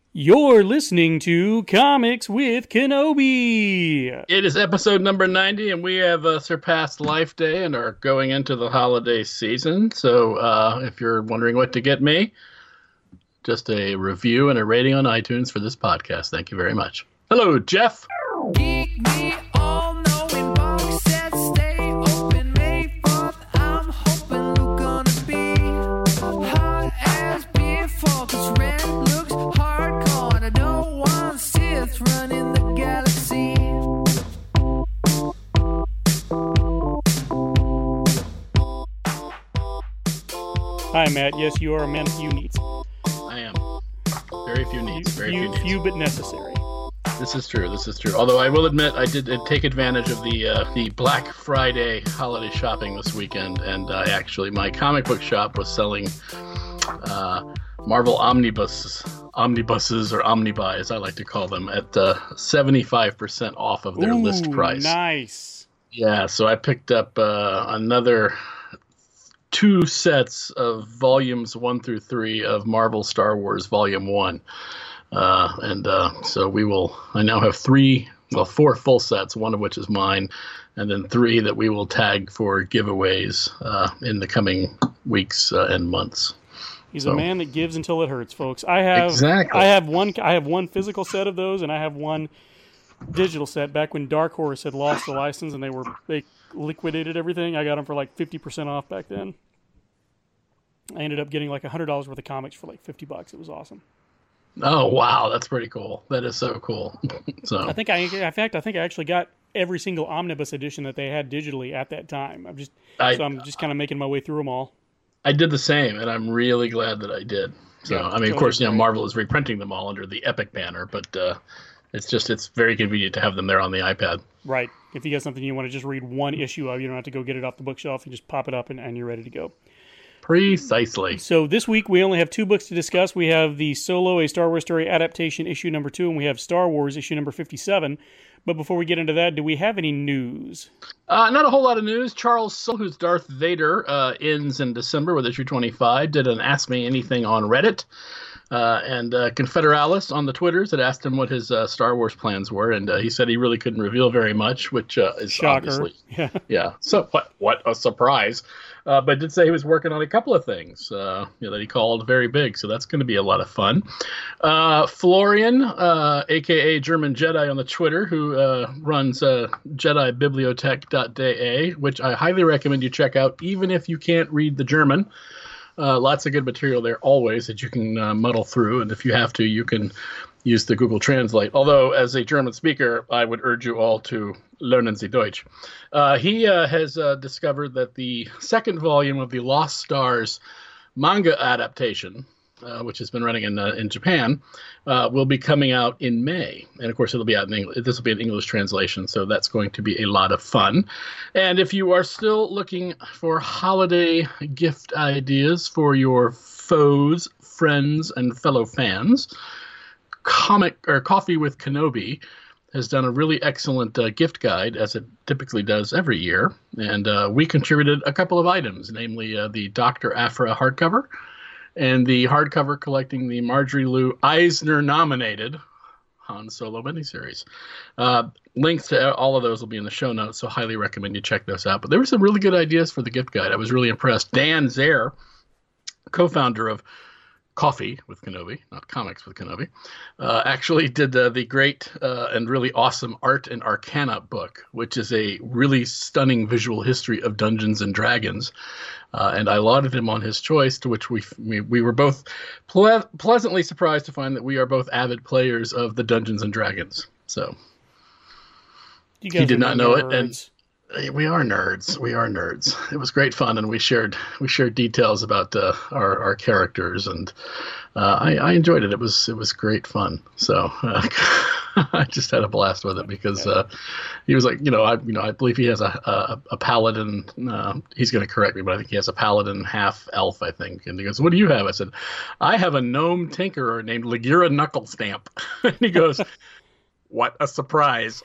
You're listening to Comics with Kenobi. It is episode number 90, and we have surpassed Life Day and are going into the holiday season. So if you're wondering what to get me, just a review and a rating on iTunes for this podcast. Thank you very much. Hello, Jeff. Geek me all knowing box sets stay open May 4th. I'm hoping we're gonna be hot as before, 'cause red looks hardcore and I don't want Sith running the galaxy. Hi, Matt. Yes, you are a man of few needs. I am. Very few needs. Very few needs. Few but necessary. This is true. This is true. Although I will admit, I did take advantage of the Black Friday holiday shopping this weekend, and my comic book shop was selling Marvel omnibuses or omnibuy, as I like to call them, at 75% off of their list price. Nice. Yeah, so I picked up another 2 sets of volumes 1 through 3 of Marvel Star Wars Volume 1. So I now have 4 full sets, one of which is mine, and then 3 that we will tag for giveaways in the coming weeks and months. He's a man that gives until it hurts, folks. I have one physical set of those, and I have one digital set. Back when Dark Horse had lost the license and they liquidated everything, I got them for like 50% off back then. I ended up getting like $100 worth of comics for like $50. It was awesome. Oh wow, that's pretty cool. That is so cool. So I think I actually got every single omnibus edition that they had digitally at that time. I'm just kind of making my way through them all. I did the same, and I'm really glad that I did. So Yeah, I mean, of course, Marvel is reprinting them all under the Epic banner, but it's very convenient to have them there on the iPad. Right. If you got something you want to just read one issue of, you don't have to go get it off the bookshelf. You just pop it up and you're ready to go. Precisely. So this week we only have 2 books to discuss. We have the Solo, A Star Wars Story Adaptation, issue number 2, and we have Star Wars, issue number 57. But before we get into that, do we have any news? Not a whole lot of news. Charles Soule, who's Darth Vader, ends in December with issue 25, did an Ask Me Anything on Reddit. And Confederalis on the Twitters had asked him what his Star Wars plans were, and he said he really couldn't reveal very much, which is Shocker. obviously... Yeah. So what a surprise. But did say he was working on a couple of things that he called very big, so that's going to be a lot of fun. Florian, a.k.a. German Jedi on the Twitter, who runs JediBibliothek.de, which I highly recommend you check out, even if you can't read the German. Lots of good material there always that you can muddle through, and if you have to, you can use the Google Translate. Although, as a German speaker, I would urge you all to lernen Sie Deutsch. He has discovered that the second volume of the Lost Stars manga adaptation, which has been running in Japan, will be coming out in May. And, of course, it'll be out in English. This will be an English translation, so that's going to be a lot of fun. And if you are still looking for holiday gift ideas for your foes, friends, and fellow fans, Coffee with Kenobi has done a really excellent gift guide, as it typically does every year. And we contributed a couple of items, namely the Dr. Aphra hardcover, and the hardcover collecting the Marjorie Liu Eisner-nominated Han Solo miniseries. Links to all of those will be in the show notes, so highly recommend you check those out. But there were some really good ideas for the gift guide. I was really impressed. Dan Zare, co-founder of Coffee with Kenobi, not Comics with Kenobi, actually did the great and really awesome Art and Arcana book, which is a really stunning visual history of Dungeons and Dragons. And I lauded him on his choice, to which we were both pleasantly surprised to find that we are both avid players of the Dungeons and Dragons. So He did not know it, and we are nerds. We are nerds. It was great fun, and we shared details about our characters, and I enjoyed it. It was great fun. So I just had a blast with it because he was like, I believe he has a paladin. He's going to correct me, but I think he has a paladin half elf, I think. And he goes, "What do you have?" I said, "I have a gnome tinkerer named Lagira Knucklestamp." And he goes, "What a surprise!"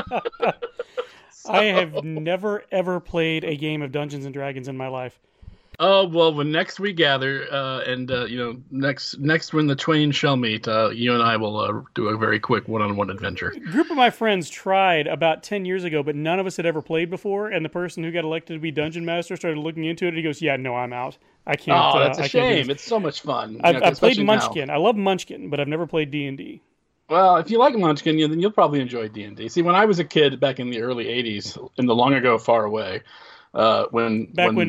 I have never, ever played a game of Dungeons & Dragons in my life. Oh well, when next we gather, next when the twain shall meet, you and I will do a very quick one-on-one adventure. A group of my friends tried about 10 years ago, but none of us had ever played before. And the person who got elected to be dungeon master started looking into it, and he goes, "Yeah, no, I'm out. I can't." Oh, that's a shame. It's so much fun. I've played Munchkin. I love Munchkin, but I've never played D&D. Well, if you like Munchkin, then you'll probably enjoy D&D. See, when I was a kid back in the early '80s, in the long ago far away. When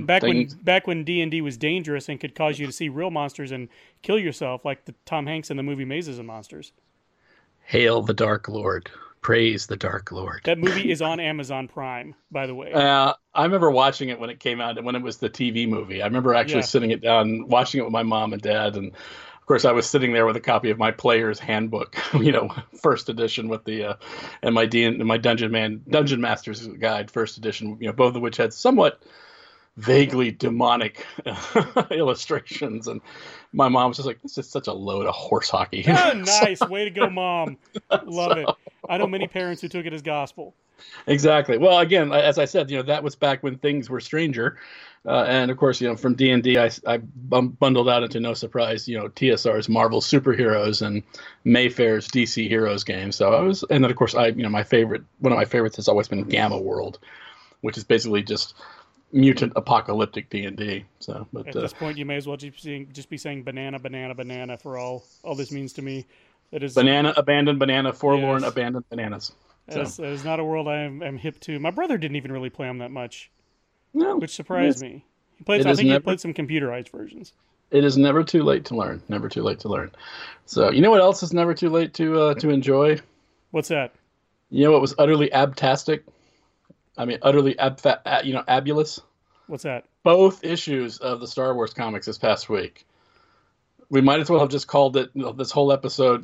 D&D was dangerous and could cause you to see real monsters and kill yourself, like the Tom Hanks in the movie Mazes and Monsters. Hail the Dark Lord. Praise the Dark Lord. That movie is on Amazon Prime, by the way. I remember watching it when it came out, when it was the TV movie. I remember actually sitting it down, watching it with my mom and dad, and of course, I was sitting there with a copy of my Player's Handbook, first edition, with the and my Dungeon Master's Guide, first edition, both of which had somewhat vaguely demonic illustrations. And my mom was just like, "This is such a load of horse hockey." Oh, nice, way to go, Mom! Love it. I know many parents who took it as gospel. Exactly. Well, again, as I said, that was back when things were stranger. And of course, from D&D, I bundled out into, no surprise, TSR's Marvel Superheroes and Mayfair's DC Heroes game. So and then of course, one of my favorites has always been Gamma World, which is basically just mutant apocalyptic D&D. So, but at this point, you may as well just be saying banana, banana, banana for all this means to me. That is banana, abandoned banana, forlorn, abandoned bananas. That is not a world I'm hip to. My brother didn't even really play them that much. No, which surprised me. He played some computerized versions. It is never too late to learn. Never too late to learn. So, you know what else is never too late to enjoy? What's that? You know what was utterly abtastic? I mean, utterly abulous. What's that? Both issues of the Star Wars comics this past week. We might as well have just called it this whole episode,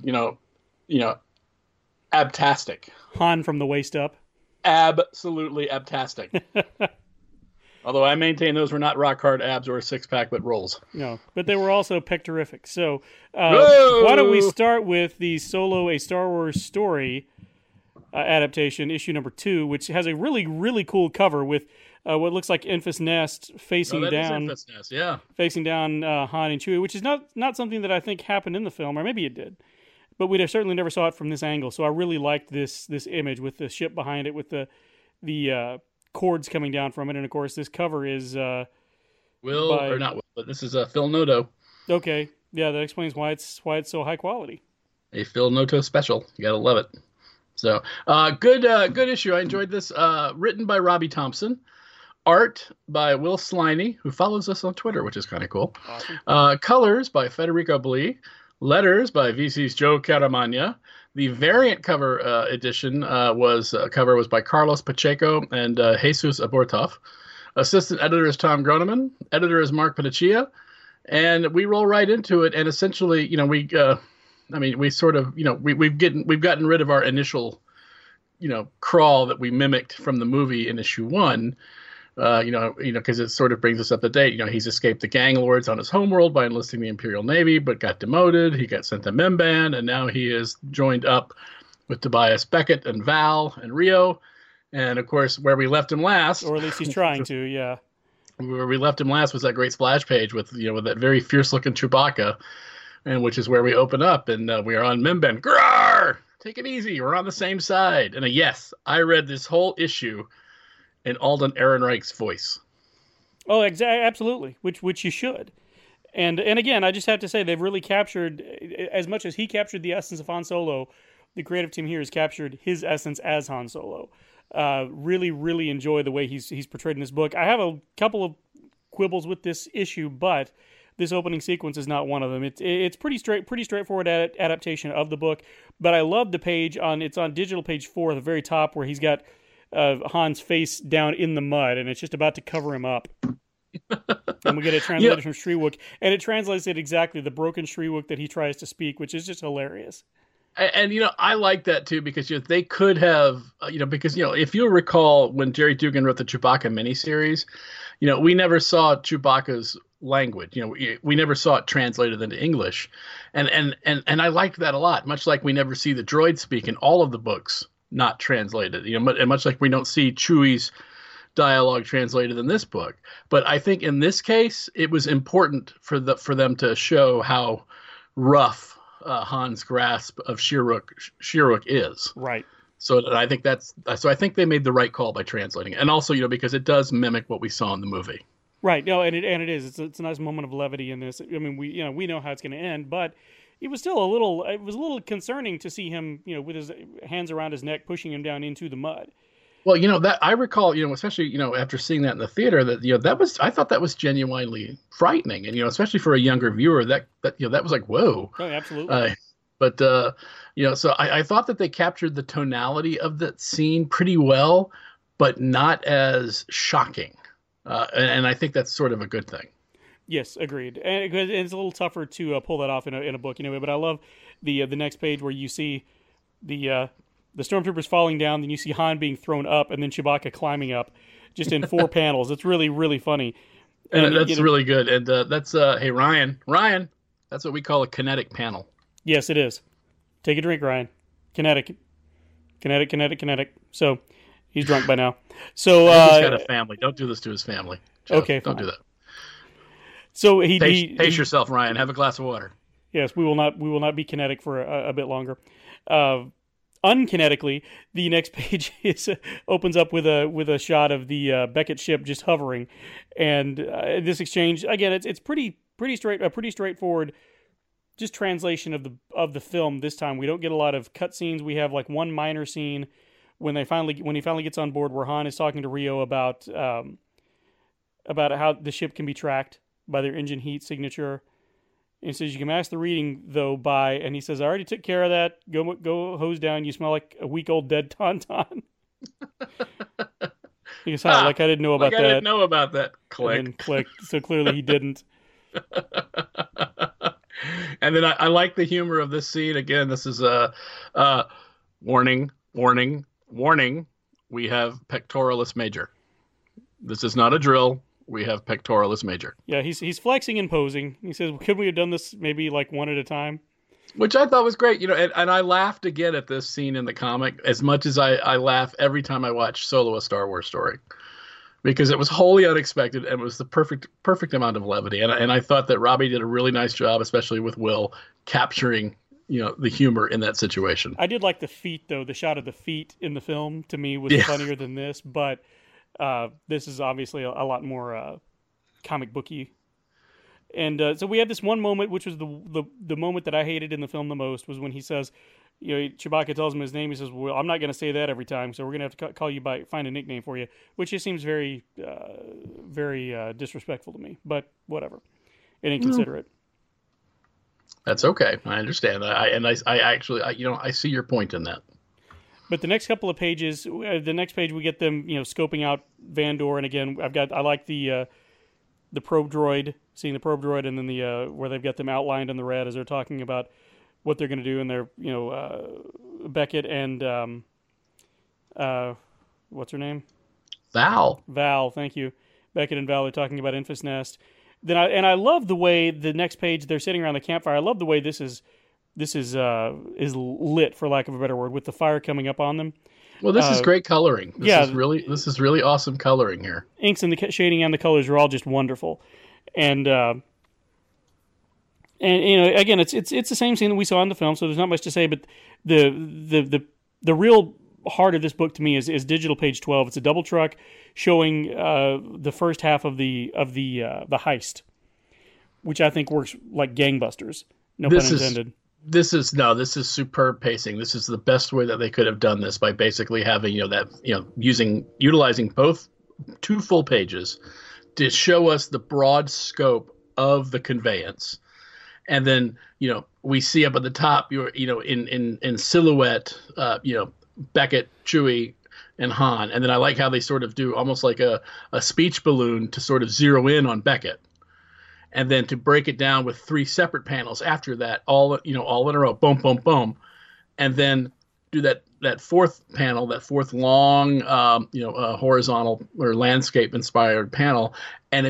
abtastic. Han from the waist up. Absolutely abtastic. Although I maintain those were not rock hard abs or a six pack, but rolls. No, but they were also pectorific. So why don't we start with the Solo: A Star Wars Story adaptation, issue number 2, which has a really, really cool cover with what looks like Enfys Nest facing down. Enfys Nest, yeah. Facing down Han and Chewie, which is not something that I think happened in the film, or maybe it did. But we certainly never saw it from this angle. So I really liked this image with the ship behind it, with the cords coming down from it, and of course this cover is but this is Phil Noto. Okay, yeah, that explains why it's so high quality. A Phil Noto special, you gotta love it. So good issue. I enjoyed this. Written by Robbie Thompson, art by Will Sliney, who follows us on Twitter, which is kind of cool. Awesome. Colors by Federico Blee, letters by VC's Joe Caramagna. The variant cover edition was by Carlos Pacheco and Jesus Abortoff. Assistant editor is Tom Groneman. Editor is Mark Paniccia. And we roll right into it. And essentially, we've gotten rid of our initial, crawl that we mimicked from the movie in issue 1. Because it sort of brings us up to date. He's escaped the gang lords on his homeworld by enlisting the Imperial Navy, but got demoted. He got sent to Mimban, and now he is joined up with Tobias Beckett and Val and Rio. And, of course, where we left him last... Or at least he's trying to, yeah. Where we left him last was that great splash page with that very fierce-looking Chewbacca, and which is where we open up, and we are on Mimban. Grrr! Take it easy. We're on the same side. And yes, I read this whole issue in Alden Ehrenreich's voice. Oh, absolutely, which you should. And again, I just have to say, they've really captured, as much as he captured the essence of Han Solo, the creative team here has captured his essence as Han Solo. Really, really enjoy the way he's portrayed in this book. I have a couple of quibbles with this issue, but this opening sequence is not one of them. It's pretty straightforward adaptation of the book, but I love the page it's on digital page 4 at the very top, where he's got Han's face down in the mud, and it's just about to cover him up. And we get it translated from Shriwook, and it translates it exactly, the broken Shriwook that he tries to speak, which is just hilarious. And I like that too, because they could have, because if you recall when Jerry Dugan wrote the Chewbacca miniseries, we never saw Chewbacca's language. We never saw it translated into English, and I liked that a lot. Much like we never see the droid speak in all of the books not translated, and much like we don't see Chewie's dialogue translated in this book. But I think in this case, it was important for them to show how rough Han's grasp of Shiruk is. Right. So I think I think they made the right call by translating it, and also because it does mimic what we saw in the movie. Right. No, and it is. It's a nice moment of levity in this. I mean, we know how it's going to end, but it was still a little concerning to see him, with his hands around his neck, pushing him down into the mud. Well, that I recall, especially, after seeing that in the theater, that, I thought that was genuinely frightening. And, especially for a younger viewer, that was like, whoa. Oh, absolutely. So I thought that they captured the tonality of that scene pretty well, but not as shocking. And I think that's sort of a good thing. Yes, agreed. And it's a little tougher to pull that off in a book, but I love the next page where you see the stormtroopers falling down, then you see Han being thrown up, and then Chewbacca climbing up, just in 4 panels. It's really, really funny. And that's really good. And that's hey, Ryan, that's what we call a kinetic panel. Yes, it is. Take a drink, Ryan. Kinetic. So he's drunk by now. So he's got a family. Don't do this to his family, Jeff. Okay, don't do that. So pace yourself, Ryan. Have a glass of water. Yes, we will not be kinetic for a bit longer. Unkinetically, the next page opens up with a shot of the Beckett ship just hovering, and this exchange again. It's pretty straightforward. Just translation of the film. This time we don't get a lot of cut scenes. We have like one minor scene when he finally gets on board, where Han is talking to Rio about how the ship can be tracked by their engine heat signature. And he says, you can mask the reading, though, and he says, I already took care of that. Go hose down. You smell like a week-old dead tauntaun. He goes, like I didn't know about that. I didn't know about that. Click. And then click. So clearly he didn't. And then I like the humor of this scene. Again, this is a warning. We have pectoralis major. This is not a drill. We have pectoralis major. Yeah, he's flexing and posing. He says, could we have done this maybe like one at a time? Which I thought was great. And I laughed again at this scene in the comic as much as I laugh every time I watch Solo: A Star Wars Story. Because it was wholly unexpected and it was the perfect amount of levity. And I thought that Robbie did a really nice job, especially with Will, capturing the humor in that situation. I did like the feet, though. The shot of the feet in the film, to me, was funnier than this. But this is obviously a lot more comic booky. And so we have this one moment, which was the moment that I hated in the film the most, was when he says, Chewbacca tells him his name. He says, well, I'm not going to say that every time, so we're going to have to call you find a nickname for you, which just seems very, very disrespectful to me, but whatever. And inconsiderate. That's okay. I understand. I actually see your point in that. But the next couple of pages, the next page we get them, scoping out Vandor, and again, I like the probe droid, seeing the probe droid, and then the where they've got them outlined in the red as they're talking about what they're going to do, and they're Beckett and what's her name? Val, thank you. Beckett and Val are talking about Enfys Nest. Then I love the way the next page they're sitting around the campfire. I love the way this is lit, for lack of a better word, with the fire coming up on them. Well, this is great coloring. This is really awesome coloring here. Inks and the shading and the colors are all just wonderful, and again, it's the same scene that we saw in the film, so there's not much to say. But the real heart of this book to me is digital page 12. It's a double truck showing the first half of the heist, which I think works like gangbusters. No pun intended. This is superb pacing. This is the best way that they could have done this, by basically having utilizing both 2 full pages to show us the broad scope of the conveyance. And then, we see up at the top, in silhouette, Beckett, Chewie, and Han. And then I like how they sort of do almost like a speech balloon to sort of zero in on Beckett. And then to break it down with 3 separate panels after that, all in a row, boom, boom, boom. And then do that 4th panel, that 4th long, horizontal or landscape inspired panel. And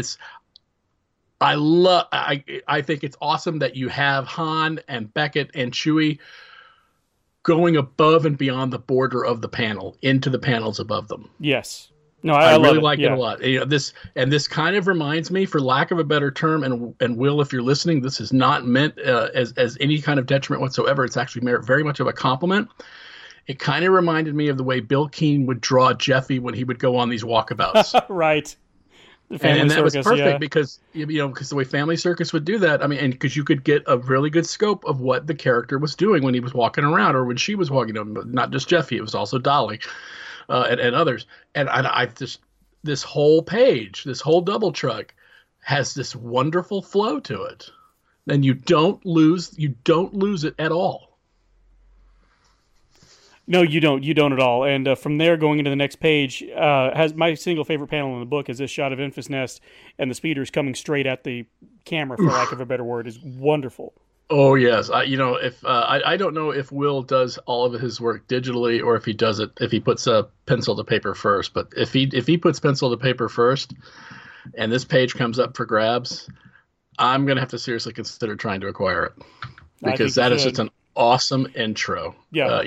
I think it's awesome that you have Han and Beckett and Chewie going above and beyond the border of the panel into the panels above them. Yes. No, I love really it. like it a lot. You know, this kind of reminds me, for lack of a better term, and Will, if you're listening, this is not meant as any kind of detriment whatsoever. It's actually very much of a compliment. It kind of reminded me of the way Bill Keane would draw Jeffy when he would go on these walkabouts. Right. And that was perfect because the way Family Circus would do that. I mean, and because you could get a really good scope of what the character was doing when he was walking around or when she was walking. Not just Jeffy, it was also Dolly. And others, and I just this whole page, this whole double truck, has this wonderful flow to it, and you don't lose it at all. No, you don't at all. And from there, going into the next page, has my single favorite panel in the book is this shot of Enfys Nest and the speeders coming straight at the camera, for lack of a better word, is wonderful. Oh yes, I don't know if Will does all of his work digitally or if he puts a pencil to paper first. But if he puts pencil to paper first, and this page comes up for grabs, I'm gonna have to seriously consider trying to acquire it, because that is just an awesome intro. Yeah,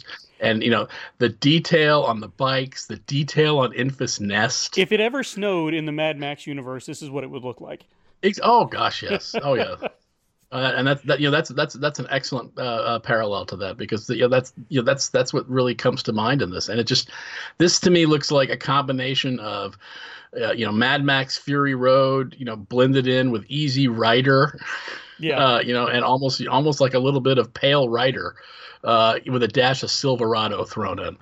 the detail on the bikes, the detail on Enfys Nest. If it ever snowed in the Mad Max universe, this is what it would look like. Oh gosh, yes. Oh yeah. And that's an excellent parallel to that, because that's what really comes to mind in this. And this to me looks like a combination of Mad Max Fury Road, blended in with Easy Rider, and almost like a little bit of Pale Rider, with a dash of Silverado thrown in.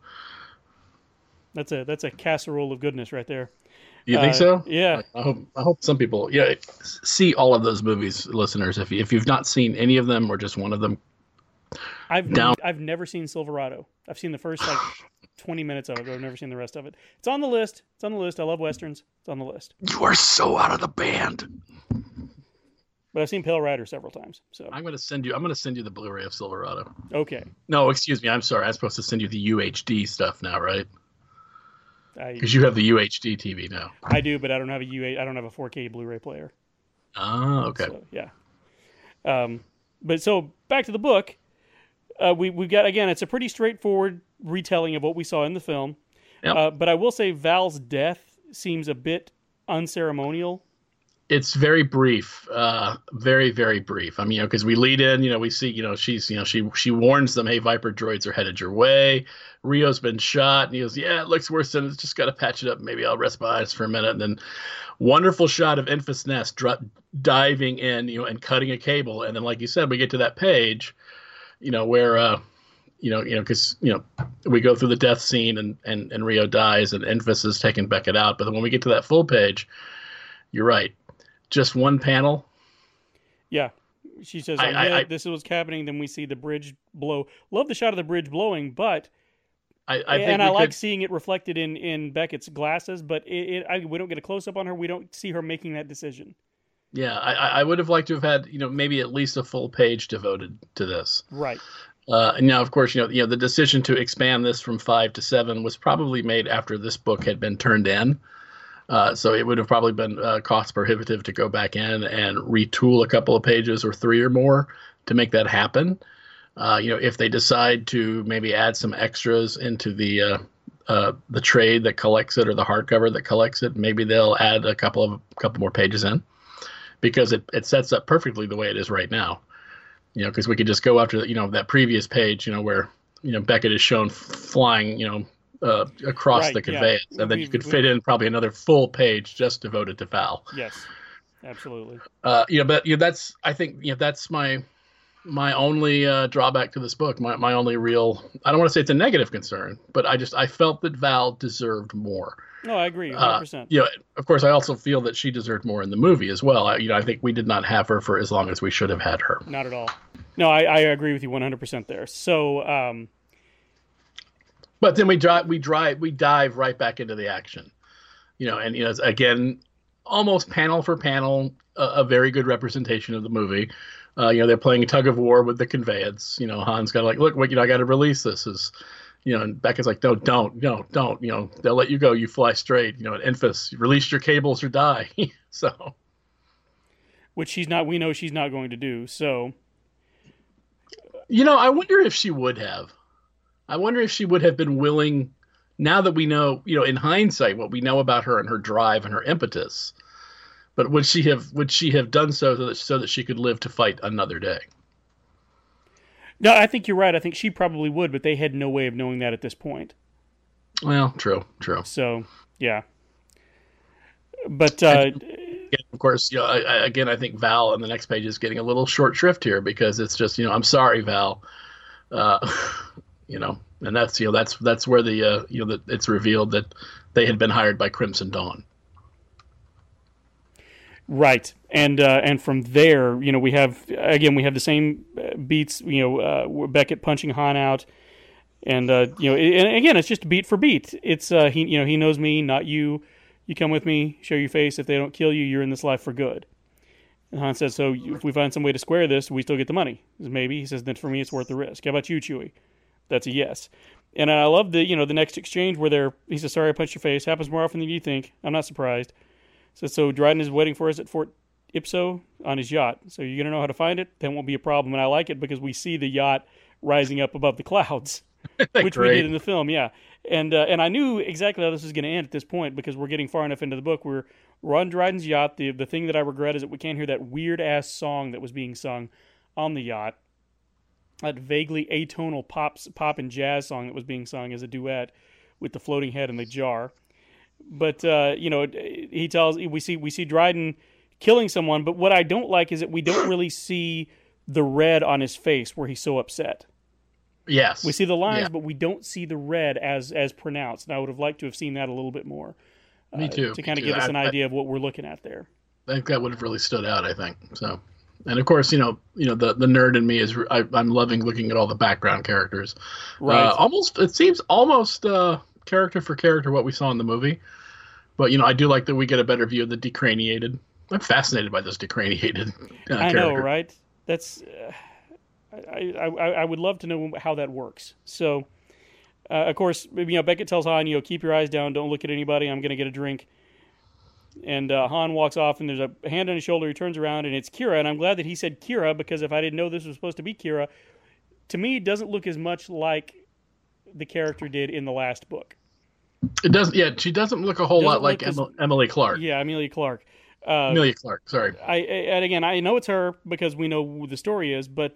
That's a casserole of goodness right there. You think so? Yeah. I hope some people see all of those movies, listeners. If you've not seen any of them or just one of them, I've never seen Silverado. I've seen the first 20 minutes of it, but I've never seen the rest of it. It's on the list. I love westerns. It's on the list. You are so out of the band. But I've seen Pale Rider several times. So I'm going to send you the Blu-ray of Silverado. Okay. No, excuse me. I'm sorry. I'm supposed to send you the UHD stuff now, right? Because you have the UHD TV now. I do, but I don't have I don't have a 4K Blu-ray player. Oh, okay. So, yeah. But so back to the book. We've got, again, it's a pretty straightforward retelling of what we saw in the film. Yep. But I will say Val's death seems a bit unceremonial. It's very brief, very, very brief. I mean, because we lead in, we see, she warns them, hey, Viper droids are headed your way. Rio's been shot, and he goes, yeah, it looks worse than it's just got to patch it up. Maybe I'll rest my eyes for a minute. And then wonderful shot of Enfys Nest diving in, and cutting a cable. And then, like you said, we get to that page, where, because, we go through the death scene and Rio dies and Enfys is taking Beckett out. But then when we get to that full page, you're right. Just one panel. Yeah. She says, this is what's happening. Then we see the bridge blow. Love the shot of the bridge blowing, but I like seeing it reflected in Beckett's glasses, but we don't get a close-up on her. We don't see her making that decision. Yeah, I would have liked to have had, maybe at least a full page devoted to this. Right. And now, of course, the decision to expand this from 5 to 7 was probably made after this book had been turned in. So it would have probably been cost prohibitive to go back in and retool a couple of pages or 3 or more to make that happen. If they decide to maybe add some extras into the trade that collects it or the hardcover that collects it, maybe they'll add a couple more pages in, because it sets up perfectly the way it is right now. Because we could just go after that previous page, where Beckett is shown flying, across the conveyance, and then you could fit in probably another full page just devoted to Val. Yes, absolutely. That's, I think, that's my only drawback to this book. My only real, I don't want to say it's a negative concern, but I felt that Val deserved more. No, I agree, 100%. Of course, I also feel that she deserved more in the movie as well. I think we did not have her for as long as we should have had her. Not at all. No, I agree with you 100% there. So. But then we dive right back into the action, and again, almost panel for panel, a very good representation of the movie. They're playing tug of war with the conveyance. Han's got look, I got to release this. And Beckett's like, no, don't. They'll let you go. You fly straight. And Enfys, release your cables or die. So, which we know she's not going to do. So, I wonder if she would have. I wonder if she would have been willing now that we know, in hindsight, what we know about her and her drive and her impetus, but would she have done so that she could live to fight another day? No, I think you're right. I think she probably would, but they had no way of knowing that at this point. Well, true. So, yeah. But of course, I think Val on the next page is getting a little short shrift here because it's just, I'm sorry, Val, and that's where it's revealed that they had been hired by Crimson Dawn. Right, and from there, we have the same beats. Beckett punching Han out, and and again, it's just beat for beat. It's he knows me, not you. You come with me, show your face. If they don't kill you, you're in this life for good. And Han says, so if we find some way to square this, we still get the money. He says, maybe. He says, then for me, it's worth the risk. How about you, Chewie? That's a yes. And I love the next exchange where he says, sorry, I punched your face. Happens more often than you think. I'm not surprised. So Dryden is waiting for us at Fort Ipso on his yacht. So you're going to know how to find it? That won't be a problem. And I like it because we see the yacht rising up above the clouds, which we did in the film, yeah. And I knew exactly how this was going to end at this point because we're getting far enough into the book. We're on Dryden's yacht. The thing that I regret is that we can't hear that weird-ass song that was being sung on the yacht. That vaguely atonal pop and jazz song that was being sung as a duet with the floating head and the jar. But we see Dryden killing someone, but what I don't like is that we don't really see the red on his face where he's so upset. Yes. We see the lines, but we don't see the red as pronounced. And I would have liked to have seen that a little bit more. Me too. To kind of give us an idea of what we're looking at there. I think that would have really stood out, I think. So, and of course, the nerd in me is I'm loving looking at all the background characters. Right. It seems almost character for character what we saw in the movie. But, I do like that we get a better view of the decraniated. I'm fascinated by this decraniated I character. know, right? That's... I would love to know how that works. So, of course, Beckett tells Han, keep your eyes down, don't look at anybody, I'm going to get a drink. And Han walks off, and there's a hand on his shoulder, he turns around, and it's Kira, and I'm glad that he said Kira, because if I didn't know this was supposed to be Kira, to me, it doesn't look as much like the character did in the last book. It doesn't, yeah, she doesn't look a whole lot like Emily Clark. Yeah, Amelia Clark. Amelia Clark, sorry. I know it's her because we know who the story is, but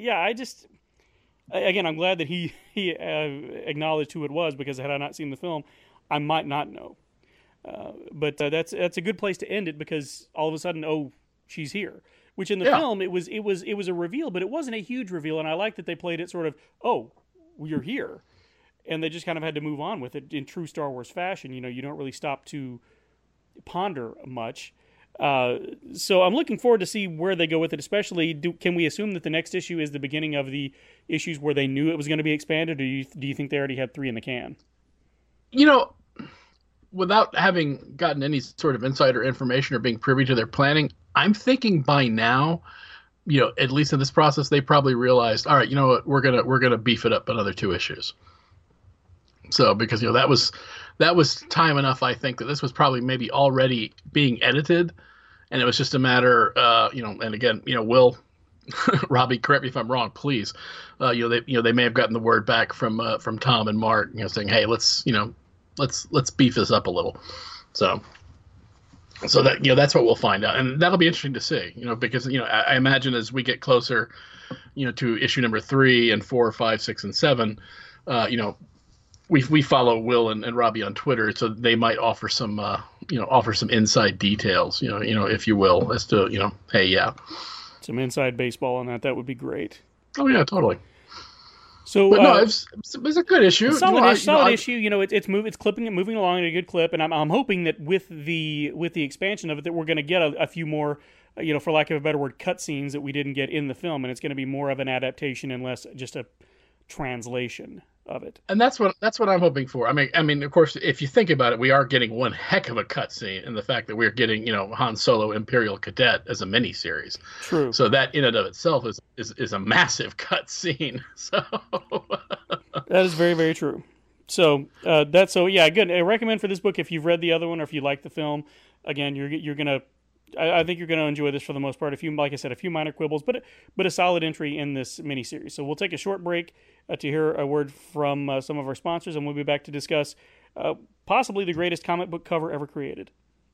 I'm glad that he acknowledged who it was, because had I not seen the film, I might not know. But that's a good place to end it, because all of a sudden, oh, she's here. Which in the film it was a reveal, but it wasn't a huge reveal, and I like that they played it sort of, oh, you're here, and they just kind of had to move on with it in true Star Wars fashion. You don't really stop to ponder much. So I'm looking forward to see where they go with it, especially can we assume that the next issue is the beginning of the issues where they knew it was going to be expanded, or do you think they already had 3 in the can? Without having gotten any sort of insider information or being privy to their planning, I'm thinking by now, at least in this process, they probably realized, all right, you know what, we're gonna beef it up another 2 issues. So because that was time enough, I think, that this was probably maybe already being edited, and it was just a matter, and again, Will, Robbie, correct me if I'm wrong, please. They may have gotten the word back from Tom and Mark, saying, hey, let's beef this up a little. So that that's what we'll find out, and that'll be interesting to see. Because I imagine as we get closer, to issue number 3 and 4, 5, 6, and 7, we follow Will and Robbie on Twitter, so they might offer some inside details, if you will, as to hey, yeah, some inside baseball on that. That would be great. Oh yeah, totally. So, but no, it's a good issue. Solid issue. It's clipping it, moving along at a good clip, and I'm hoping that with the expansion of it, that we're going to get a few more, for lack of a better word, cutscenes that we didn't get in the film, and it's going to be more of an adaptation and less just a translation of it. And that's what I'm hoping for. I mean, of course, if you think about it, we are getting one heck of a cutscene in the fact that we're getting, Han Solo Imperial Cadet as a miniseries. True. So that in and of itself is a massive cutscene. So that is very, very true. So good. I recommend for this book, if you've read the other one or if you like the film, again, you're gonna I think you're going to enjoy this for the most part. Like I said, a few minor quibbles, but a solid entry in this miniseries. So we'll take a short break to hear a word from some of our sponsors, and we'll be back to discuss possibly the greatest comic book cover ever created.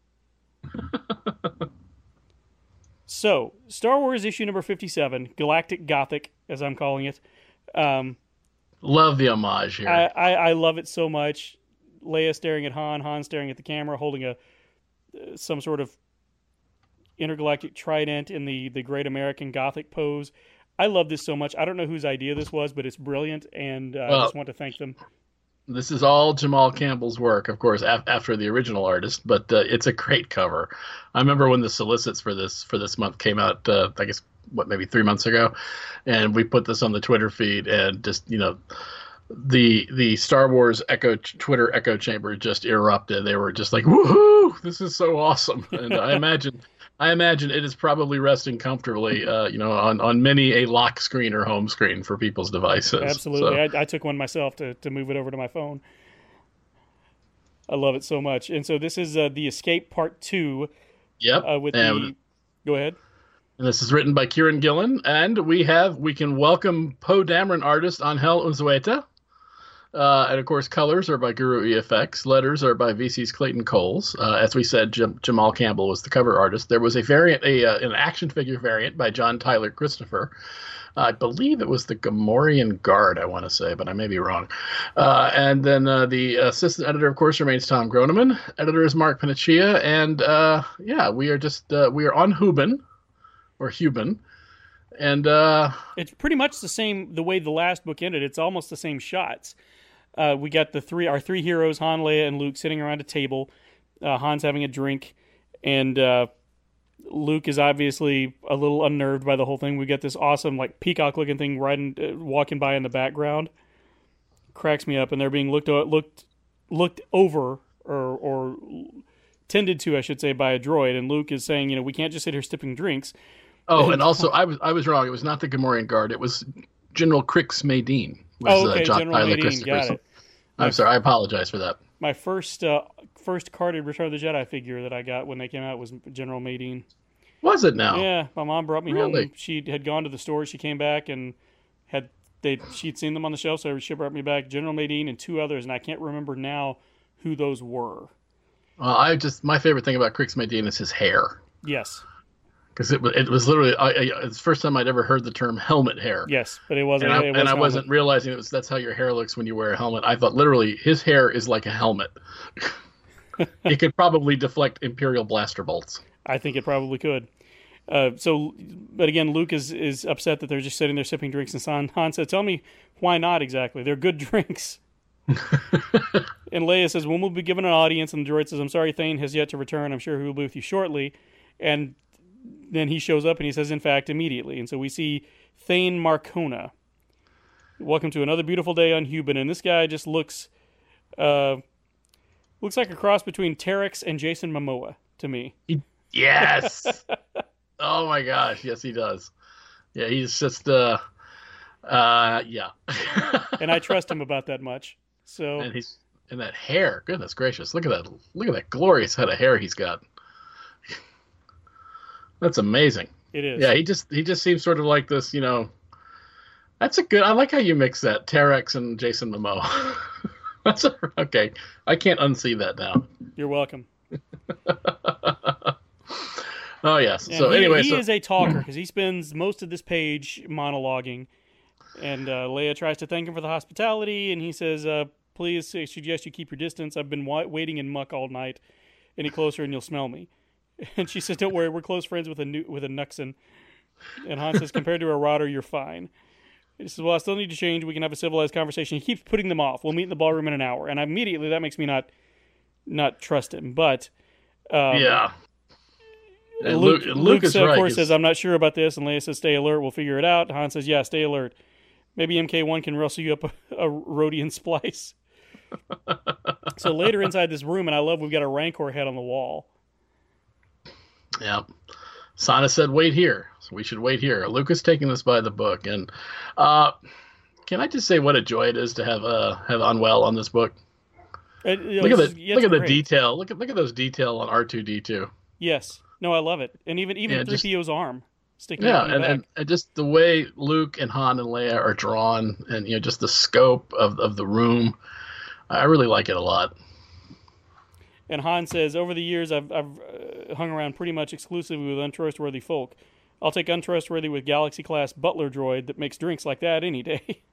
So, Star Wars issue number 57, Galactic Gothic, as I'm calling it. Love the homage here. I love it so much. Leia staring at Han staring at the camera, holding some sort of intergalactic trident in the Great American Gothic pose. I love this so much. I don't know whose idea this was, but it's brilliant, and I just want to thank them. This is all Jamal Campbell's work, of course, after the original artist, but it's a great cover. I remember when the solicits for this month came out, I guess, maybe 3 months ago, and we put this on the Twitter feed, and just, the Star Wars Twitter echo chamber just erupted. They were just like, woohoo, this is so awesome. And I imagine it is probably resting comfortably, on many a lock screen or home screen for people's devices. Absolutely. So. I took one myself to move it over to my phone. I love it so much. And so this is The Escape Part 2. Yep. Go ahead. And this is written by Kieran Gillen. And we can welcome Poe Dameron artist Angel Unzueta. And of course, colors are by Guru EFX. Letters are by VC's Clayton Coles. As we said, Jamal Campbell was the cover artist. There was a variant, an action figure variant by John Tyler Christopher. I believe it was the Gamorrean Guard, I want to say, but I may be wrong. And then the assistant editor, of course, remains Tom Groneman. Editor is Mark Panaccia. And we are on Hubin, or Hubin. And it's pretty much the way the last book ended. It's almost the same shots. We got our three heroes, Han, Leia, and Luke, sitting around a table. Han's having a drink, and Luke is obviously a little unnerved by the whole thing. We got this awesome, like, peacock-looking thing walking by in the background. Cracks me up, and they're being looked over, or tended to, I should say, by a droid. And Luke is saying, we can't just sit here sipping drinks. Oh, and also, I was wrong. It was not the Gamorrean Guard. It was General Crix Madine. Okay, General Madine. Got it. I'm sorry. I apologize for that. My first carded Return of the Jedi figure that I got when they came out was General Madine. Was it now? Yeah, my mom brought me home. She had gone to the store. She came back and she'd seen them on the shelf, so she brought me back General Madine and two others, and I can't remember now who those were. Well, my favorite thing about Crix Madine is his hair. Yes. Because it was literally it's the first time I'd ever heard the term helmet hair. Yes, but it wasn't. And I wasn't realizing that's how your hair looks when you wear a helmet. I thought literally his hair is like a helmet. It could probably deflect Imperial blaster bolts. I think it probably could. But again, Luke is upset that they're just sitting there sipping drinks, and Han said, "Tell me why not exactly? They're good drinks." And Leia says, "When we'll be given an audience," and the droid says, "I'm sorry, Thane has yet to return. I'm sure he will be with you shortly." And then he shows up and he says, "In fact, immediately." And so we see Thane Marcona. Welcome to another beautiful day on Hubin. And this guy just looks like a cross between Terex and Jason Momoa to me. Yes. Oh my gosh. Yes, he does. Yeah, he's just yeah. And I trust him about that much. So and that hair. Goodness gracious. Look at that glorious head of hair he's got. That's amazing. It is. Yeah, he just seems sort of like this, That's I like how you mix that, Terex and Jason Momoa. Okay. I can't unsee that now. You're welcome. Oh yes. And so anyway, he is a talker because he spends most of this page monologuing, and Leia tries to thank him for the hospitality, and he says, "Please, I suggest you keep your distance. I've been waiting in muck all night. Any closer and you'll smell me." And she says, "Don't worry, we're close friends with a Nuxon." And Han says, "Compared to a Rotter, you're fine." He says, "Well, I still need to change. We can have a civilized conversation." He keeps putting them off. "We'll meet in the ballroom in an hour." And immediately that makes me not trust him. But yeah. And Luke is of right, course, says, "I'm not sure about this." And Leia says, "Stay alert. We'll figure it out." Han says, "Yeah, stay alert. Maybe MK1 can wrestle you up a Rhodian splice." So later inside this room, and I love, we've got a Rancor head on the wall. Yeah. Sana said, "Wait here." So we should wait here. Luke is taking this by the book. And can I just say what a joy it is to have Unwell on this book? Look at the detail. Look at those detail on R2-D2. Yes. No, I love it. And even 3PO's arm sticking yeah, out in the back. And just the way Luke and Han and Leia are drawn, and just the scope of the room, I really like it a lot. And Han says, over the years, I've hung around pretty much exclusively with untrustworthy folk. I'll take untrustworthy with Galaxy-class butler droid that makes drinks like that any day.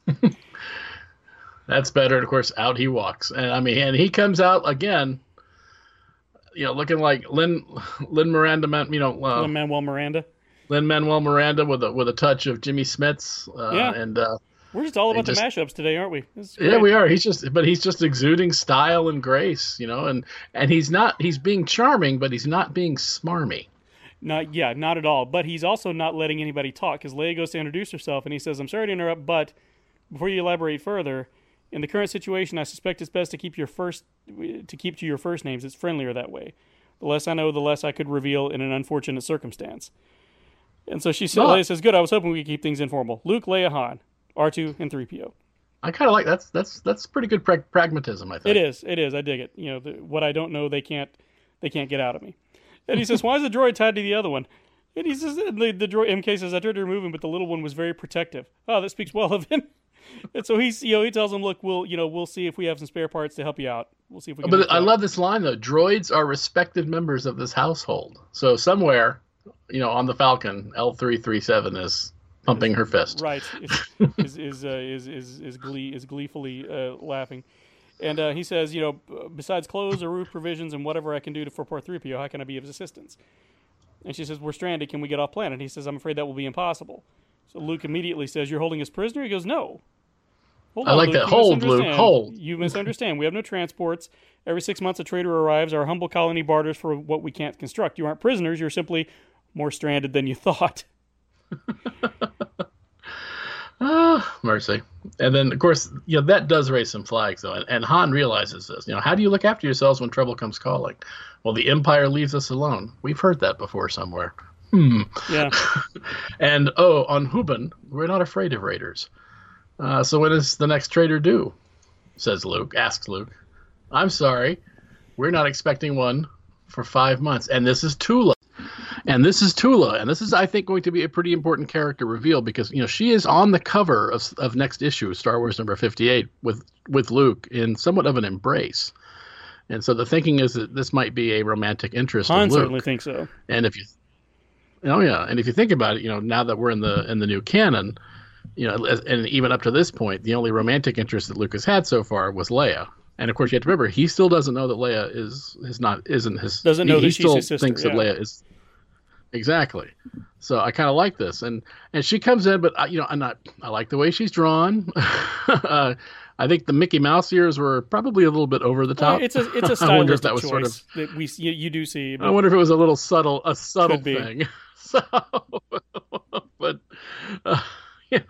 That's better. And of course, out he walks. And he comes out again, looking like Lin Miranda, Lin-Manuel Miranda. Lin-Manuel Miranda with a touch of Jimmy Smits. And we're just all about the mashups today, aren't we? Yeah, we are. He's just exuding style and grace, and he's being charming, but he's not being smarmy. Not at all. But he's also not letting anybody talk, because Leia goes to introduce herself, and he says, I'm sorry to interrupt, but before you elaborate further, in the current situation, I suspect it's best to keep to your first names. It's friendlier that way. The less I know, the less I could reveal in an unfortunate circumstance. And so Leia says, good, I was hoping we could keep things informal. Luke, Leia, Han, R2, and 3PO. I kind of like that's pretty good pragmatism, I think. It is. I dig it. What I don't know, they can't get out of me. And he says, why is the droid tied to the other one? And he says, the droid, MK says, I tried to remove him, but the little one was very protective. Oh, that speaks well of him. And so he tells him, look, we'll see if we have some spare parts to help you out. We'll see if we can. But I love this line, though. Droids are respected members of this household. So somewhere, on the Falcon, L337 is pumping her fist. Right. Is gleefully laughing. And he says, besides clothes or roof provisions and whatever I can do for poor 3PO, how can I be of assistance? And she says, we're stranded. Can we get off planet? He says, I'm afraid that will be impossible. So Luke immediately says, you're holding us prisoner? He goes, no. Hold on, I like Luke. that. Hold, Luke, hold. You misunderstand. We have no transports. Every 6 months a trader arrives. Our humble colony barters for what we can't construct. You aren't prisoners. You're simply more stranded than you thought. Mercy. And then, of course, that does raise some flags, though. And Han realizes this. How do you look after yourselves when trouble comes calling? Well, the Empire leaves us alone. We've heard that before somewhere. Yeah. And, on Hubin, we're not afraid of raiders. So when is the next trader due? Asks Luke. I'm sorry. We're not expecting one for 5 months. And this is Tula. And this is, I think, going to be a pretty important character reveal because, she is on the cover of next issue, Star Wars number 58, with Luke in somewhat of an embrace. And so the thinking is that this might be a romantic interest in Luke. Han certainly thinks so. And if you think about it, now that we're in the new canon, and even up to this point, the only romantic interest that Luke has had so far was Leia. And of course, you have to remember, he still doesn't know that Leia isn't his. Doesn't know that she's still his sister. Thinks that Leia is. Exactly. So I kind of like this, and she comes in, but I like the way she's drawn. I think the Mickey Mouse ears were probably a little bit over the top. It's a stylistic choice that you do see. I wonder if it was a subtle thing. So, but and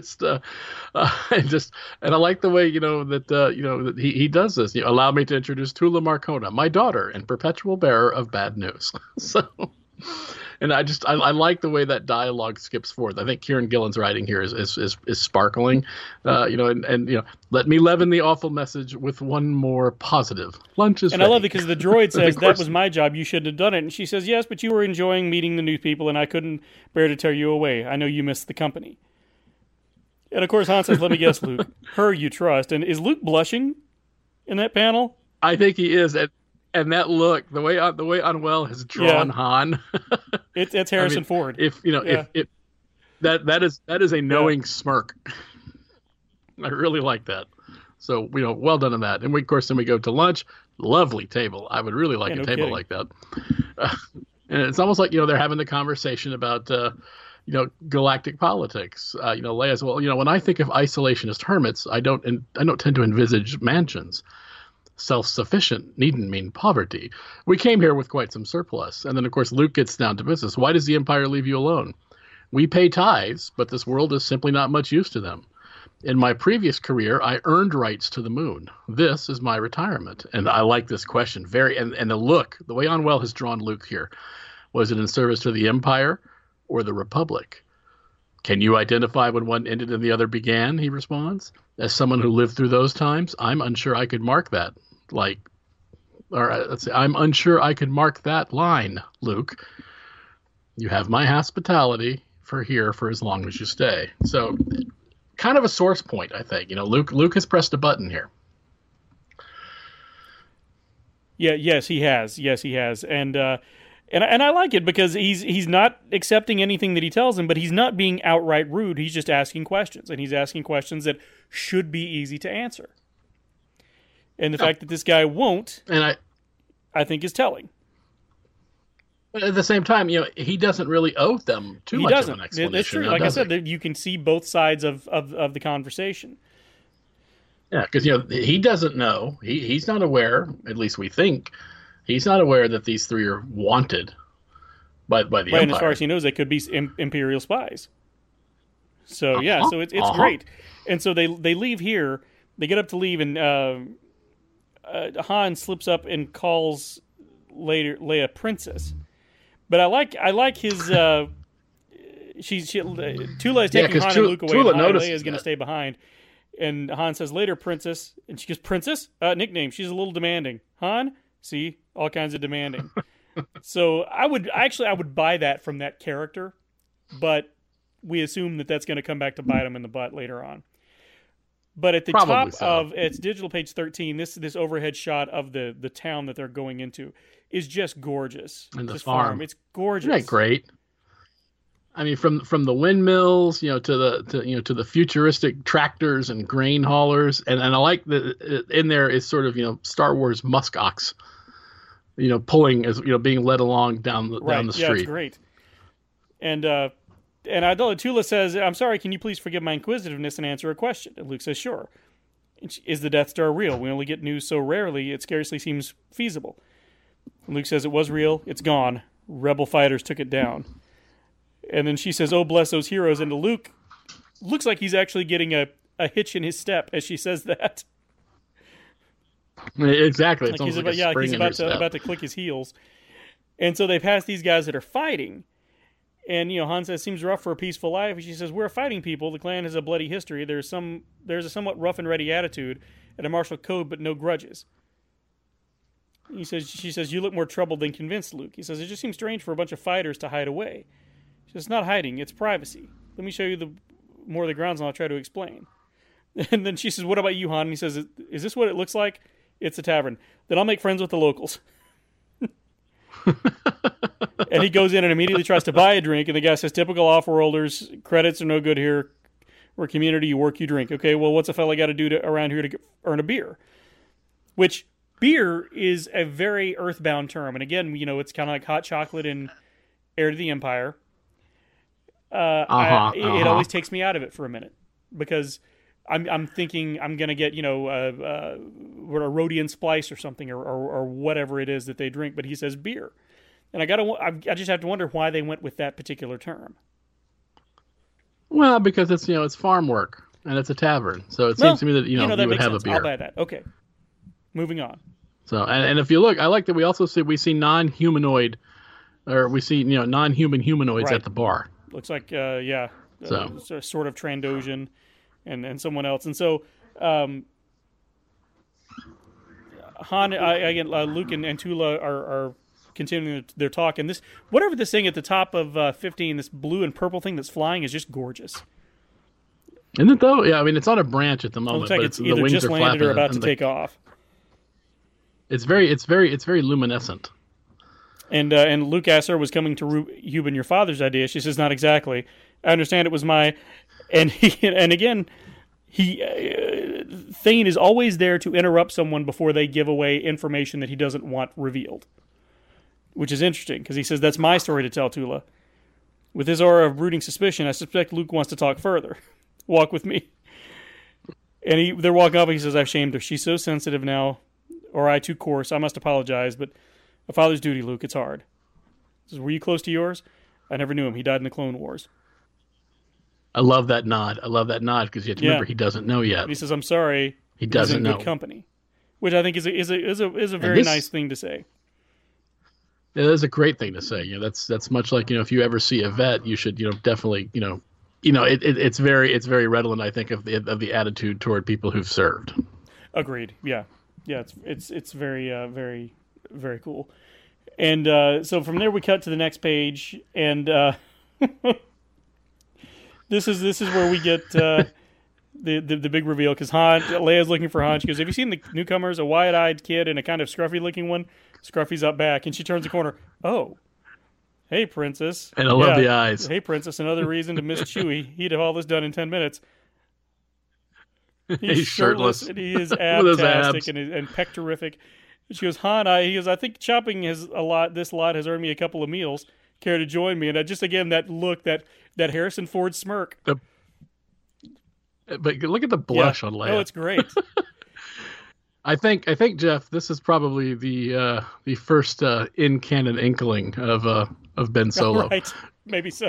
I like the way that he does this. Allow me to introduce Tula Marcona, my daughter and perpetual bearer of bad news. So. And I like the way that dialogue skips forth. I think Kieran Gillen's writing here is sparkling, and let me leaven the awful message with one more positive. Lunch is ready. I love it because the droid says, that was my job, you shouldn't have done it. And she says, yes, but you were enjoying meeting the new people and I couldn't bear to tear you away. I know you missed the company. And of course Han says, let me guess, Luke, her you trust. And is Luke blushing in that panel? I think he is. And that look, the way Unwell has drawn Han, it's Harrison Ford. If that is a knowing smirk. I really like that. So well done on that. And of course, then we go to lunch. Lovely table. I would really like a table like that. And it's almost like they're having the conversation about galactic politics. Leia's, when I think of isolationist hermits, I don't tend to envisage mansions. Self-sufficient needn't mean poverty. We came here with quite some surplus. And then, of course, Luke gets down to business. Why does the Empire leave you alone? We pay tithes, but this world is simply not much use to them. In my previous career, I earned rights to the moon. This is my retirement. And I like this question. And the look, the way Onwell has drawn Luke here. Was it in service to the Empire or the Republic? Can you identify when one ended and the other began? He responds. As someone who lived through those times, I'm unsure I could mark that. Like let's say, I'm unsure I could mark that line, Luke. You have my hospitality for here for as long as you stay. So, kind of a source point, I think. Luke has pressed a button here. Yeah, yes, he has. Yes, he has. And I like it because he's not accepting anything that he tells him, but he's not being outright rude. He's just asking questions, and he's asking questions that should be easy to answer. And the fact that this guy won't, and I think, is telling. But at the same time, he doesn't really owe them too much of an explanation. That's true. Like I said, you can see both sides of the conversation. Yeah, because he doesn't know. He's not aware. At least we think he's not aware that these three are wanted by the Empire. And as far as he knows, they could be Imperial spies. So so it's great. And so they leave here. They get up to leave, and Han slips up and calls Leia princess. But I like his. Tula is taking Han and Luke away, and Leia is going to stay behind. And Han says, "Later, princess." And she goes, "Princess? Nickname." She's a little demanding. Han, see, all kinds of demanding. So I would buy that from that character, but we assume that that's going to come back to bite him in the butt later on. But at the top of it's digital page 13, this overhead shot of the town that they're going into is just gorgeous. And the farm, it's gorgeous. Isn't that great? I mean, from the windmills, to the futuristic tractors and grain haulers, and I like that in there is sort of Star Wars muskox, pulling as being led along down the street. Yeah, it's great. And Tula says, "I'm sorry, can you please forgive my inquisitiveness and answer a question?" And Luke says, "Sure." Is the Death Star real? We only get news so rarely, it scarcely seems feasible. And Luke says, "It was real. It's gone. Rebel fighters took it down." And then she says, "Oh, bless those heroes." And Luke looks like he's actually getting a hitch in his step as she says that. Exactly. Like he's about to click his heels. And so they pass these guys that are fighting. And, Han says, "Seems rough for a peaceful life." And she says, "We're a fighting people. The clan has a bloody history. There's a somewhat rough and ready attitude and a martial code, but no grudges." She says, "You look more troubled than convinced, Luke." He says, "It just seems strange for a bunch of fighters to hide away." She says, "It's not hiding, it's privacy. Let me show you more of the grounds and I'll try to explain." And then she says, "What about you, Han?" And he says, "Is this what it looks like? It's a tavern. Then I'll make friends with the locals." And he goes in and immediately tries to buy a drink, and the guy says, "Typical off-worlders, credits are no good here. We're a community, you work, you drink." Okay, well, what's a fella got to do around here to earn a beer? Which, beer is a very earthbound term. And again, it's kind of like hot chocolate in Heir to the Empire. It always takes me out of it for a minute, because I'm thinking I'm going to get, a Rhodian Splice or something, or whatever it is that they drink, but he says beer. And I just have to wonder why they went with that particular term. Well, because it's farm work and it's a tavern, so it seems to me that you would have sense. a beer. I'll buy that. Okay, moving on. So and if you look, I like that we also see non-humanoid, or we see non-human humanoids at the bar. Looks like sort of Trandoshan and someone else, and so Han again, Luke and Tula are continuing their talk, and whatever this thing at the top of 15, this blue and purple thing that's flying, is just gorgeous. Isn't it though? Yeah, I mean it's on a branch at the moment. It looks like it's either just landed or about to take off. It's very luminescent. And Luke asks her, "Was coming to Hubin your father's idea?" She says, "Not exactly. I understand it was my." And again, Thane is always there to interrupt someone before they give away information that he doesn't want revealed, which is interesting because he says, "That's my story to tell, Tula." With his aura of brooding suspicion, I suspect Luke wants to talk further. Walk with me. And they're walking up, and he says, "I've shamed her. She's so sensitive now, or I too coarse. I must apologize, but a father's duty, Luke. It's hard." He says, "Were you close to yours?" "I never knew him. He died in the Clone Wars." I love that nod. Because you have to remember he doesn't know yet. He says, "I'm sorry." He doesn't know. Good company, which I think is a very nice thing to say. Yeah, that's a great thing to say. That's much like if you ever see a vet, you should definitely it's very redolent, I think, of the attitude toward people who've served. Agreed. Yeah. It's very very very cool. And so from there we cut to the next page, and this is where we get the big reveal, because Leia's looking for Han. She goes, "Have you seen the newcomers? A wide-eyed kid and a kind of scruffy-looking one." Scruffy's up back, and she turns the corner. "Oh, hey, princess." And I love the eyes. "Hey, princess, another reason to miss Chewie. He'd have all this done in 10 minutes. He's shirtless. And he is abtastic and pectorific. And she goes, "Han, I think chopping this lot has earned me a couple of meals. Care to join me?" And just, again, that look, that Harrison Ford smirk. But look at the blush on Leia. Oh, it's great. I think Jeff, this is probably the first in-canon inkling of Ben Solo. Right, maybe so.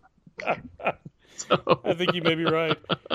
I think you may be right.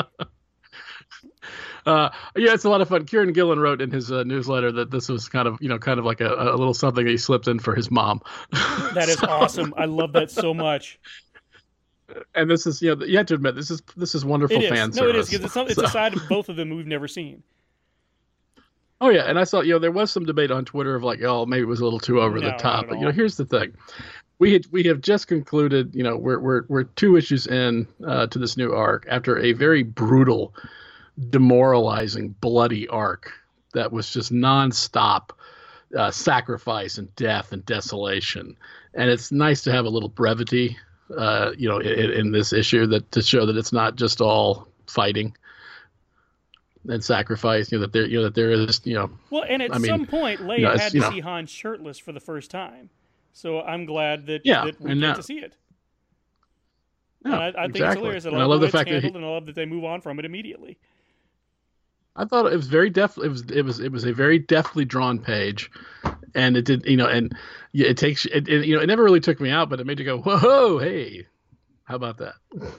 It's a lot of fun. Kieran Gillen wrote in his newsletter that this was kind of like a little something that he slipped in for his mom. That is awesome. I love that so much. And this is, you have to admit, this is wonderful fan service. No, it is, because it's a side of both of them we've never seen. Oh yeah, and I saw, there was some debate on Twitter of like, oh, maybe it was a little too over the top. But here's the thing. We have just concluded, we're 2 issues in to this new arc after a very brutal, demoralizing, bloody arc that was just nonstop sacrifice and death and desolation. And it's nice to have a little brevity, in this issue, that to show that it's not just all fighting and sacrifice. That there is, Well, and at some point, Leia had to see Han shirtless for the first time. So I'm glad that we get to see it. Yeah, and I think it's hilarious. And I love the fact that and I love that they move on from it immediately. I thought it was very it was a very deftly drawn page, and it did, and it takes it it never really took me out, but it made you go, whoa, hey, how about that?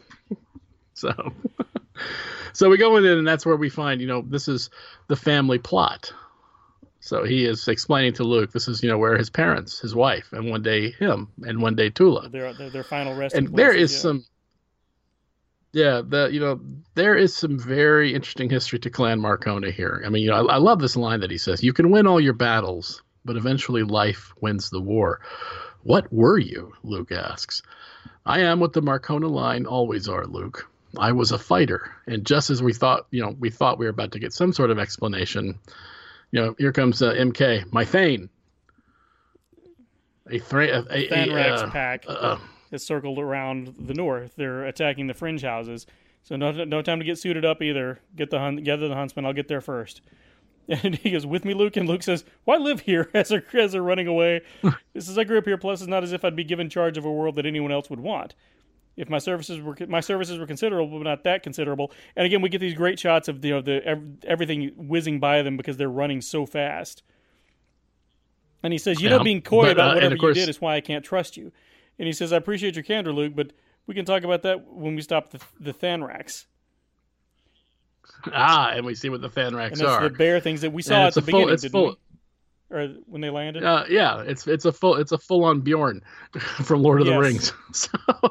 So we go in, and that's where we find, this is the family plot. So he is explaining to Luke, this is, where his parents, his wife, and one day him, and one day Tula. Their final resting and places, there is some. Yeah, there is some very interesting history to Clan Marcona here. I mean, I love this line that he says, "You can win all your battles, but eventually life wins the war." "What were you?" Luke asks. "I am what the Marcona line always are, Luke. I was a fighter." And just as we thought we were about to get some sort of explanation, here comes MK, "My Thane." A Thanrax pack has circled around the north. They're attacking the fringe houses, so no time to get suited up either. Gather the huntsmen. I'll get there first. And he goes, "With me, Luke." And Luke says, "Why live here?" as they're running away. This is, "I grew up here. Plus, it's not as if I'd be given charge of a world that anyone else would want. If my services were considerable, but not that considerable." And again, we get these great shots of everything whizzing by them because they're running so fast. And he says, "Being coy about whatever you did is why I can't trust you." And he says, "I appreciate your candor, Luke, but we can talk about that when we stop the Thanrax." And we see what the Thanrax are. The bear things that we saw at the beginning, didn't we? Or when they landed? Yeah, it's a full-on Bjorn from Lord of the Rings. So,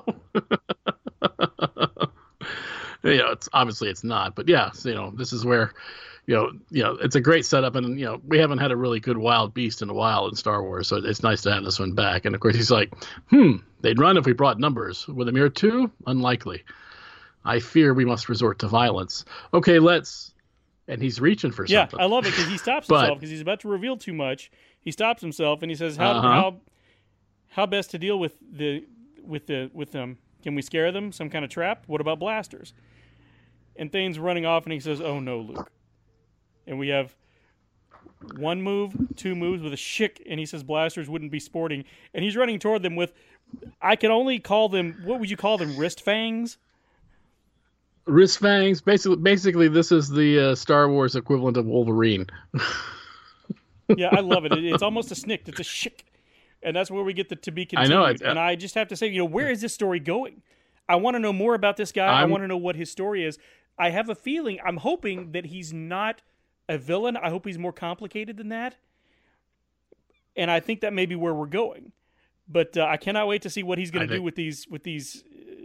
it's not, but this is where, it's a great setup, and we haven't had a really good wild beast in a while in Star Wars, so it's nice to have this one back. And of course, he's like, "They'd run if we brought numbers. With a mere 2, unlikely. I fear we must resort to violence. Okay, let's." And he's reaching for something. Yeah, I love it because he stops himself because he's about to reveal too much. He stops himself and he says, "How best to deal with them? Can we scare them? Some kind of trap? What about blasters?" And Thane's running off and he says, "Oh no, Luke." And we have 1 move, 2 moves with a shick, and he says blasters wouldn't be sporting. And he's running toward them with, I can only call them, what would you call them, wrist fangs? Wrist fangs. Basically, this is the Star Wars equivalent of Wolverine. Yeah, I love it. It's almost a snick. It's a shick. And that's where we get the "to be continued." I know. And I just have to say, where is this story going? I want to know more about this guy. I want to know what his story is. I have a feeling, I'm hoping that he's not a villain. I hope he's more complicated than that. And I think that may be where we're going. But I cannot wait to see what he's going to do with these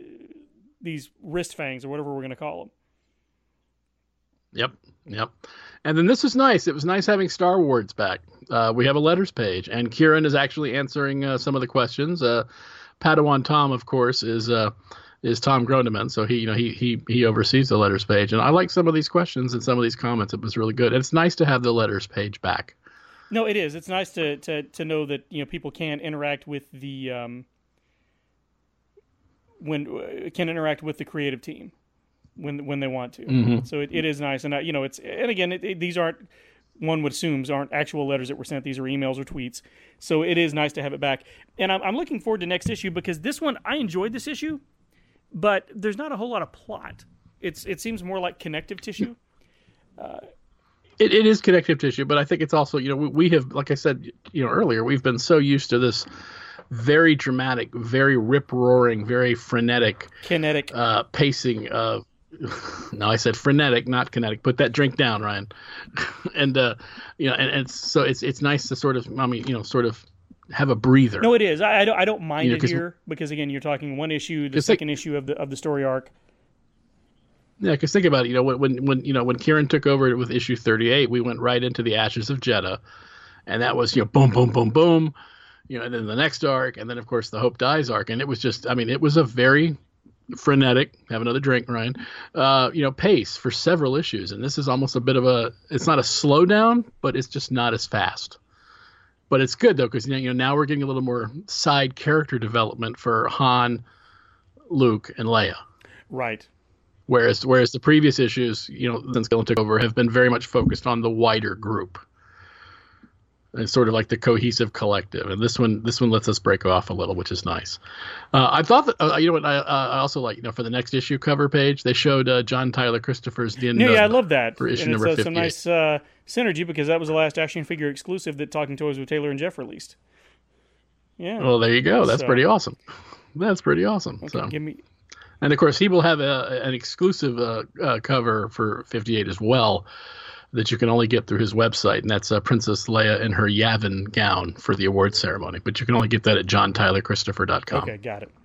wrist fangs or whatever we're going to call them. Yep. And then this was nice. It was nice having Star Wars back. We have a letters page, and Kieran is actually answering some of the questions. Padawan Tom, of course, is Tom Groneman, so he oversees the letters page. And I like some of these questions and some of these comments. It was really good. And it's nice to have the letters page back. No, it is. It's nice to know that people can interact with the interact with the creative team when they want to. Mm-hmm. So it is nice, and these aren't, one would assume, aren't actual letters that were sent. These are emails or tweets. So it is nice to have it back, and I'm looking forward to next issue, because this one, I enjoyed this issue, but there's not a whole lot of plot. It seems more like connective tissue. It is connective tissue, but I think it's also, we have, like I said, earlier, we've been so used to this very dramatic, very rip-roaring, very kinetic pacing of. No, I said frenetic, not kinetic. Put that drink down, Ryan. And so it's nice to sort of, sort of have a breather. No, it is. I don't mind it here, because again, you're talking one issue, the second issue of the story arc. Yeah, because think about it. When Kieran took over with issue 38, we went right into the Ashes of Jeddah, and that was boom, boom, boom, boom. And then the next arc, and then of course the Hope Dies arc, and it was just, it was a very frenetic. Have another drink, Ryan. Pace for several issues, and this is almost a bit of it's not a slowdown, but it's just not as fast. But it's good though, because now we're getting a little more side character development for Han, Luke, and Leia. Right. Whereas the previous issues, since Gillen took over, have been very much focused on the wider group. And sort of like the cohesive collective. And this one lets us break off a little, which is nice. I thought that, I also like, for the next issue cover page, they showed John Tyler Christopher's Din. Yeah, I love that. For issue number 58. It's a nice synergy, because that was the last action figure exclusive that Talking Toys with Taylor and Jeff released. Yeah. Well, there you go. That's pretty awesome. That's pretty awesome. Okay, and of course, he will have an exclusive cover for 58 as well, that you can only get through his website, and that's Princess Leia in her Yavin gown for the award ceremony. But you can only get that at johntylerchristopher.com. Okay, got it.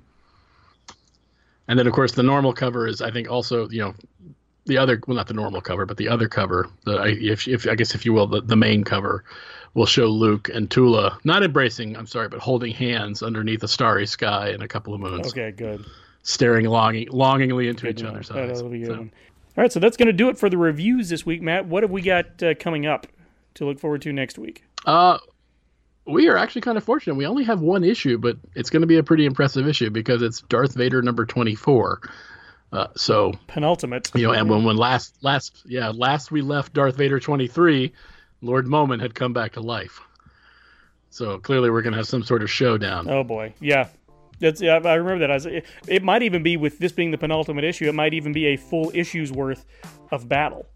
And then, of course, the normal cover is, I think, also, the other, well, not the normal cover, but the other cover, if you will, the main cover, will show Luke and Tula not embracing, but holding hands underneath a starry sky and a couple of moons. Okay, good. Staring longingly into each other's eyes. That'll be a good one. All right, so that's going to do it for the reviews this week, Matt. What have we got coming up to look forward to next week? We are actually kind of fortunate. We only have one issue, but it's going to be a pretty impressive issue, because it's Darth Vader number 24. So penultimate. And when last we left Darth Vader 23, Lord Moment had come back to life. So clearly we're going to have some sort of showdown. Oh boy, yeah. I remember that. It might even be, with this being the penultimate issue, it might even be a full issue's worth of battle.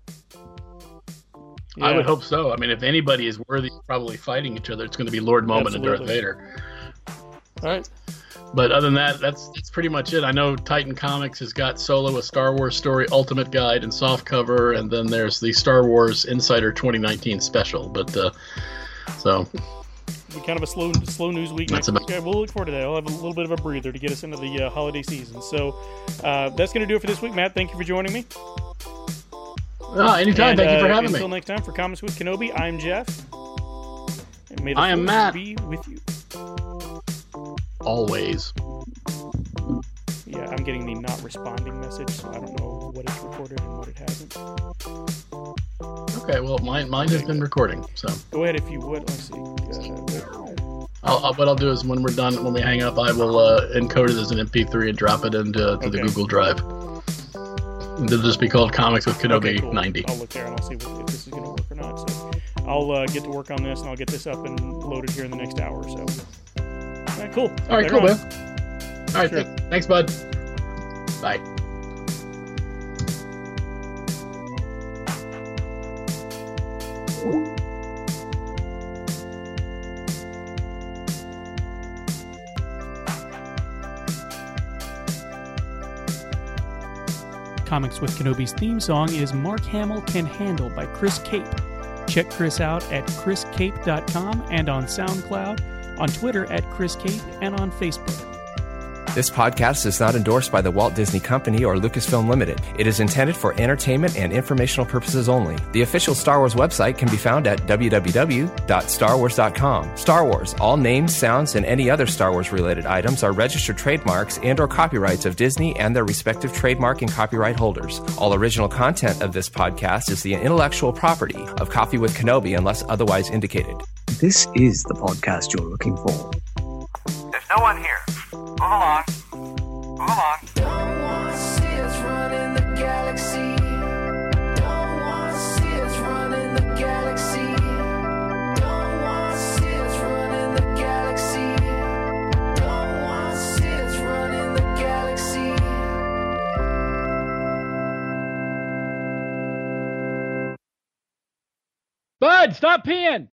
Yeah. I would hope so. If anybody is worthy of probably fighting each other, it's going to be Lord Moment and Darth Vader. All right. But other than that, that's pretty much it. I know Titan Comics has got Solo, a Star Wars story, Ultimate Guide, and softcover, and then there's the Star Wars Insider 2019 special. But so. Be kind of a slow news week next week. We'll look forward to that. We'll have a little bit of a breather to get us into the holiday season. So that's going to do it for this week. Matt, thank you for joining me. Anytime. Thank you for having me. Until next time, for Comics with Kenobi, I'm Jeff. And may the I am Matt. Be with you. Always. Yeah, I'm getting the not responding message, so I don't know what it's recorded and what it hasn't. Okay, well, mine has been recording, so. Go ahead if you would. Let's see. What I'll do is when we're done, when we hang up, I will encode it as an MP3 and drop it into the Google Drive. It'll just be called Comics with Kenobi 90. I'll look there and I'll see if this is going to work or not. So I'll get to work on this, and I'll get this up and loaded here in the next hour or so. All right, cool. All right, cool, man. All right, thanks, bud. Bye. Comics with Kenobi's theme song is Mark Hamill Can Handle by Chris Cape. Check Chris out at chriscape.com and on SoundCloud, on Twitter at Chris Cape, and on Facebook. This podcast is not endorsed by the Walt Disney Company or Lucasfilm Limited. It is intended for entertainment and informational purposes only. The official Star Wars website can be found at www.starwars.com. Star Wars, all names, sounds, and any other Star Wars-related items are registered trademarks and/or copyrights of Disney and their respective trademark and copyright holders. All original content of this podcast is the intellectual property of Coffee with Kenobi unless otherwise indicated. This is the podcast you're looking for. There's no one here. Move along. Move along. Don't want to see us running the galaxy. Don't want to see us running the galaxy. Don't want to see us running the galaxy. Don't want to see us running the galaxy. Bud, stop peeing!